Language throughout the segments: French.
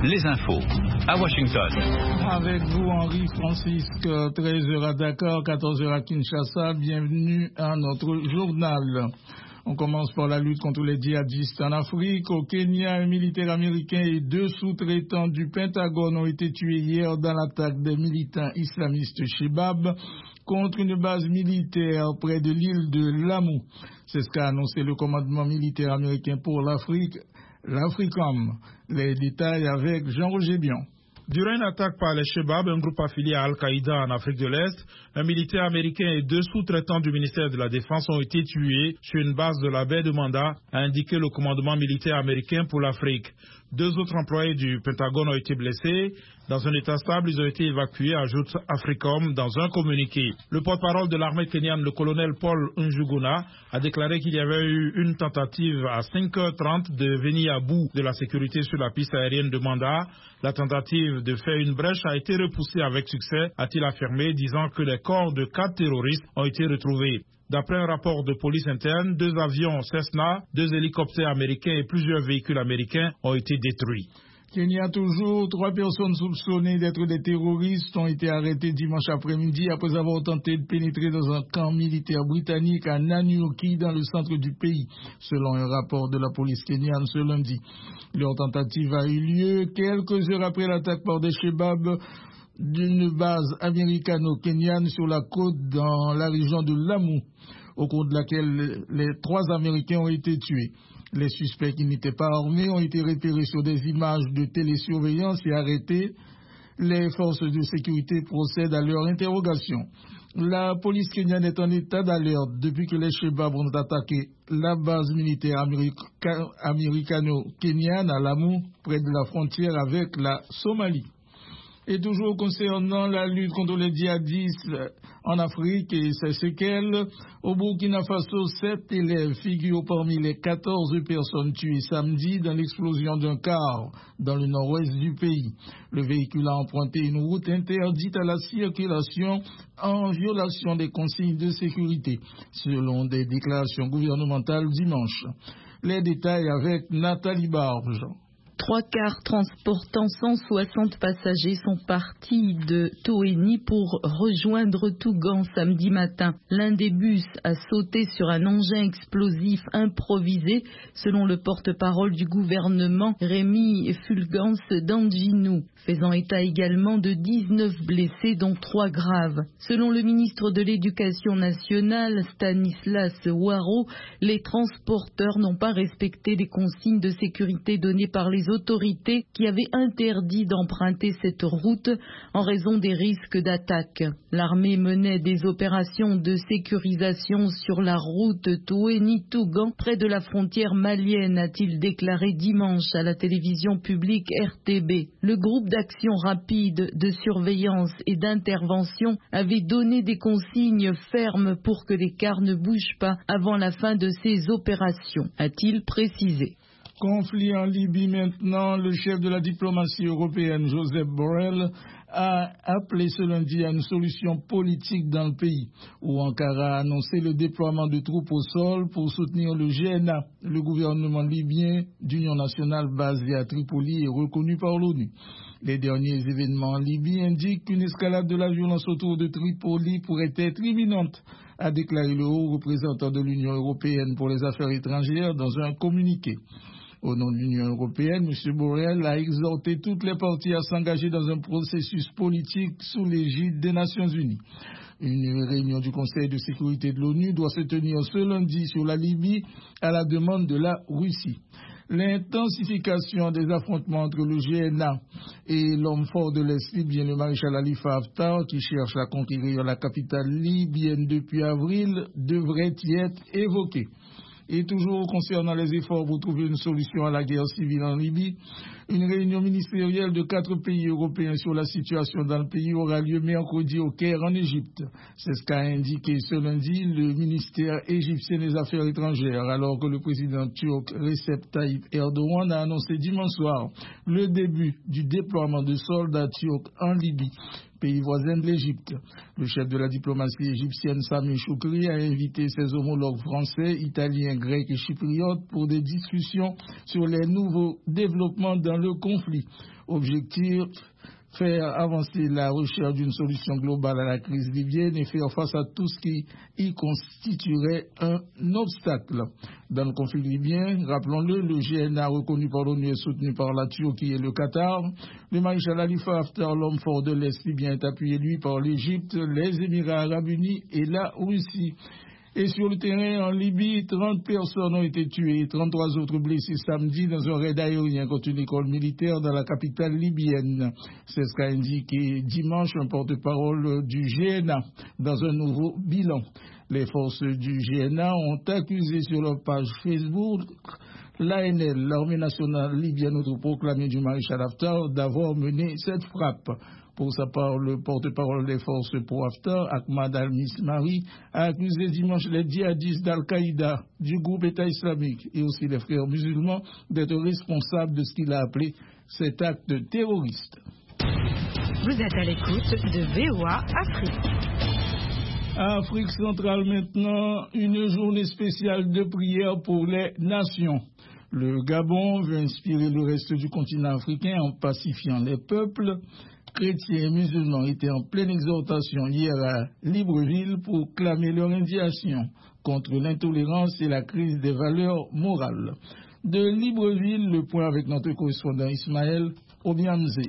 les infos à Washington. Avec vous, Henri Francisque, 13h à Dakar, 14h à Kinshasa. Bienvenue à notre journal. On commence par la lutte contre les djihadistes en Afrique. Au Kenya, un militaire américain et 2 sous-traitants du Pentagone ont été tués hier dans l'attaque des militants islamistes Shebab contre une base militaire près de l'île de Lamu. C'est ce qu'a annoncé le commandement militaire américain pour l'Afrique, l'Africom. Les détails avec Jean-Roger Bion. Durant une attaque par les Shebab, un groupe affilié à Al-Qaïda en Afrique de l'Est, un militaire américain et 2 sous-traitants du ministère de la Défense ont été tués sur une base de la baie de Manda, a indiqué le commandement militaire américain pour l'Afrique. 2 autres employés du Pentagone ont été blessés. Dans un état stable, ils ont été évacués, ajoute Africom dans un communiqué. Le porte-parole de l'armée kenyane, le colonel Paul Njuguna, a déclaré qu'il y avait eu une tentative à 5h30 de venir à bout de la sécurité sur la piste aérienne de Manda. La tentative de faire une brèche a été repoussée avec succès, a-t-il affirmé, disant que les corps de 4 terroristes ont été retrouvés. D'après un rapport de police interne, 2 avions Cessna, 2 hélicoptères américains et plusieurs véhicules américains ont été détruits. Kenya toujours, 3 personnes soupçonnées d'être des terroristes ont été arrêtées dimanche après-midi après avoir tenté de pénétrer dans un camp militaire britannique à Nanyuki dans le centre du pays, selon un rapport de la police kenyane ce lundi. Leur tentative a eu lieu quelques heures après l'attaque par des Shebab d'une base américano-kenyane sur la côte dans la région de Lamu, au cours de laquelle les 3 Américains ont été tués. Les suspects qui n'étaient pas armés ont été repérés sur des images de télésurveillance et arrêtés. Les forces de sécurité procèdent à leur interrogation. La police kenyane est en état d'alerte depuis que les Shebab ont attaqué la base militaire américano-kenyane à Lamu, près de la frontière avec la Somalie. Et toujours concernant la lutte contre les djihadistes en Afrique et ses séquelles, au Burkina Faso, 7 élèves figurent parmi les 14 personnes tuées samedi dans l'explosion d'un car dans le nord-ouest du pays. Le véhicule a emprunté une route interdite à la circulation en violation des consignes de sécurité, selon des déclarations gouvernementales dimanche. Les détails avec Nathalie Barge. 3 cars transportant 160 passagers sont partis de Toeni pour rejoindre Tougan samedi matin. L'un des bus a sauté sur un engin explosif improvisé, selon le porte-parole du gouvernement Rémi Fulgence Danginou, faisant état également de 19 blessés, dont 3 graves. Selon le ministre de l'Éducation nationale, Stanislas Waro, les transporteurs n'ont pas respecté les consignes de sécurité données par les autorités qui avaient interdit d'emprunter cette route en raison des risques d'attaque. L'armée menait des opérations de sécurisation sur la route Toeni-Tougan près de la frontière malienne, a-t-il déclaré dimanche à la télévision publique RTB. Le groupe d'action rapide de surveillance et d'intervention avait donné des consignes fermes pour que les cars ne bougent pas avant la fin de ces opérations, a-t-il précisé. Conflit en Libye maintenant, le chef de la diplomatie européenne, Josep Borrell, a appelé ce lundi à une solution politique dans le pays, où Ankara a annoncé le déploiement de troupes au sol pour soutenir le GNA, le gouvernement libyen d'union nationale basé à Tripoli et reconnu par l'ONU. Les derniers événements en Libye indiquent qu'une escalade de la violence autour de Tripoli pourrait être imminente, a déclaré le haut représentant de l'Union européenne pour les affaires étrangères dans un communiqué. Au nom de l'Union européenne, M. Borrell a exhorté toutes les parties à s'engager dans un processus politique sous l'égide des Nations Unies. Une réunion du Conseil de sécurité de l'ONU doit se tenir ce lundi sur la Libye à la demande de la Russie. L'intensification des affrontements entre le GNA et l'homme fort de l'Est libyen, le maréchal Khalifa Haftar, qui cherche à conquérir la capitale libyenne depuis avril, devrait y être évoquée. Et toujours concernant les efforts pour trouver une solution à la guerre civile en Libye, une réunion ministérielle de 4 pays européens sur la situation dans le pays aura lieu mercredi au Caire en Égypte. C'est ce qu'a indiqué ce lundi le ministère égyptien des Affaires étrangères, alors que le président turc Recep Tayyip Erdogan a annoncé dimanche soir le début du déploiement de soldats turcs en Libye, pays voisin de l'Égypte. Le chef de la diplomatie égyptienne Sami Choukri a invité ses homologues français, italiens, grecs et chypriotes pour des discussions sur les nouveaux développements dans le conflit. Objectif: faire avancer la recherche d'une solution globale à la crise libyenne et faire face à tout ce qui y constituerait un obstacle. Dans le conflit libyen, rappelons-le, le GNA reconnu par l'ONU et soutenu par la Turquie et le Qatar. Le maréchal Khalifa Haftar, l'homme fort de l'Est libyen, est appuyé lui par l'Égypte, les Émirats arabes unis et la Russie. Et sur le terrain en Libye, 30 personnes ont été tuées et 33 autres blessées samedi dans un raid aérien contre une école militaire dans la capitale libyenne. C'est ce qu'a indiqué dimanche un porte-parole du GNA dans un nouveau bilan. Les forces du GNA ont accusé sur leur page Facebook l'ANL, l'armée nationale libyenne autoproclamée du maréchal Haftar, d'avoir mené cette frappe. Pour sa part, le porte-parole des forces pro Haftar, Ahmad al-Mismari, a accusé dimanche les djihadistes d'Al-Qaïda, du groupe État islamique et aussi les frères musulmans d'être responsables de ce qu'il a appelé cet acte terroriste. Vous êtes à l'écoute de VOA Afrique. Afrique centrale maintenant, une journée spéciale de prière pour les nations. Le Gabon veut inspirer le reste du continent africain en pacifiant les peuples. Chrétiens et musulmans étaient en pleine exhortation hier à Libreville pour clamer leur indignation contre l'intolérance et la crise des valeurs morales. De Libreville, le point avec notre correspondant Ismaël Obianzé.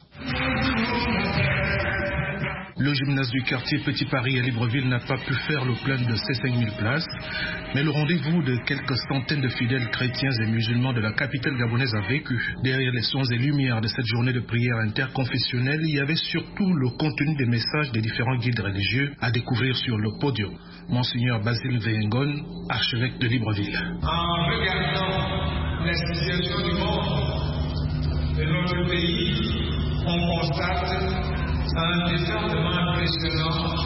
Le gymnase du quartier Petit Paris à Libreville n'a pas pu faire le plein de ses 5000 places, mais le rendez-vous de quelques centaines de fidèles chrétiens et musulmans de la capitale gabonaise a vécu. Derrière les sons et lumières de cette journée de prière interconfessionnelle, il y avait surtout le contenu des messages des différents guides religieux à découvrir sur le podium. Monseigneur Basile Veyengon, archevêque de Libreville. En regardant la situation du monde, de notre pays, on constate un désordre impressionnant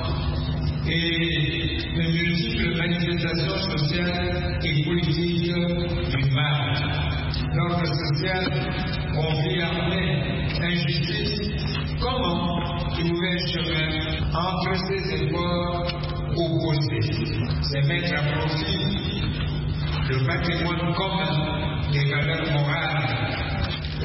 et de multiples manifestations sociales et politiques du mal. L'ordre social, conflit armé, injustice, comment trouver un chemin entre ces efforts opposés? C'est mettre à profit le patrimoine commun des valeurs morales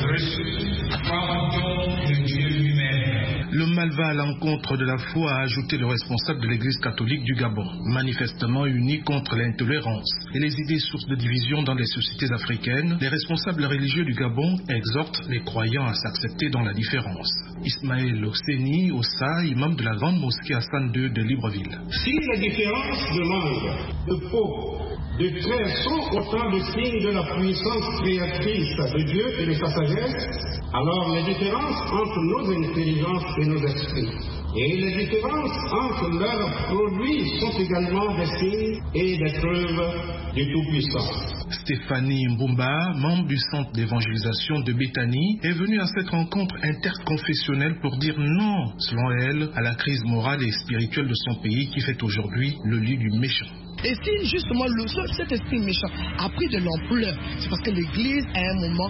reçues par don de Dieu lui-même. Le mal va à l'encontre de la foi, a ajouté le responsable de l'Église catholique du Gabon, manifestement uni contre l'intolérance et les idées sources de division dans les sociétés africaines. Les responsables religieux du Gabon exhortent les croyants à s'accepter dans la différence. Ismaël Osseni Ossa, imam de la grande mosquée Hassan II de Libreville. Si les différences de langue, de peau, de traits sont autant de signes de la puissance créatrice de Dieu et de sa sagesse, alors les différences entre nos intelligences et nos esprits et les différences entre leurs produits sont également des signes et des preuves du Tout-Puissant. Stéphanie Mbumba, membre du centre d'évangélisation de Béthanie, est venue à cette rencontre interconfessionnelle pour dire non, selon elle, à la crise morale et spirituelle de son pays qui fait aujourd'hui le lit du méchant. Et si justement cet esprit méchant a pris de l'ampleur, c'est parce que l'Église à un moment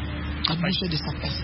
a bougé de sa place,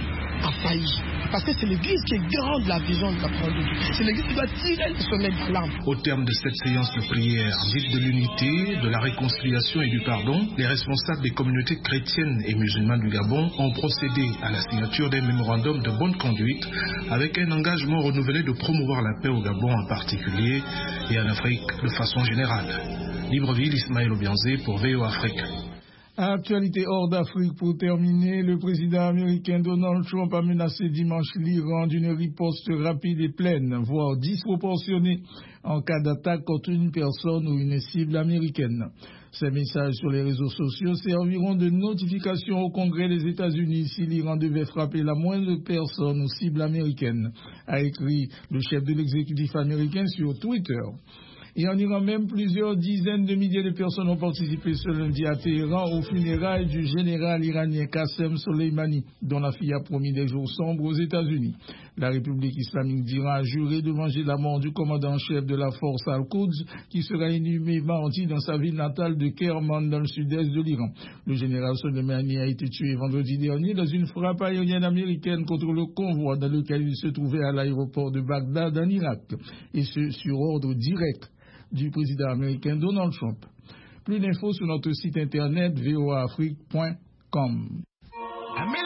a failli. Parce que c'est l'Église qui est garante de la vision de la parole de Dieu. C'est l'Église qui doit tirer le sommet d'alarme. Au terme de cette séance de prière, dite de l'unité, de la réconciliation et du pardon, les responsables des communautés chrétiennes et musulmanes du Gabon ont procédé à la signature d'un mémorandum de bonne conduite avec un engagement renouvelé de promouvoir la paix au Gabon en particulier et en Afrique de façon générale. Libreville, Ismaël Obianzé pour VOA Afrique. Actualité hors d'Afrique pour terminer, le président américain Donald Trump a menacé dimanche l'Iran d'une riposte rapide et pleine, voire disproportionnée, en cas d'attaque contre une personne ou une cible américaine. Ces messages sur les réseaux sociaux serviront de notification au Congrès des États-Unis si l'Iran devait frapper la moindre personne ou cible américaine, a écrit le chef de l'exécutif américain sur Twitter. Et en Iran même, plusieurs dizaines de milliers de personnes ont participé ce lundi à Téhéran aux funérailles du général iranien Qassem Soleimani, dont la fille a promis des jours sombres aux États-Unis. La République islamique d'Iran a juré de venger la mort du commandant-chef de la force Al-Quds, qui sera inhumé mardi dans sa ville natale de Kerman, dans le sud-est de l'Iran. Le général Soleimani a été tué vendredi dernier dans une frappe aérienne américaine contre le convoi dans lequel il se trouvait à l'aéroport de Bagdad en Irak, et ce sur ordre direct du président américain Donald Trump. Plus d'infos sur notre site internet voaafrique.com.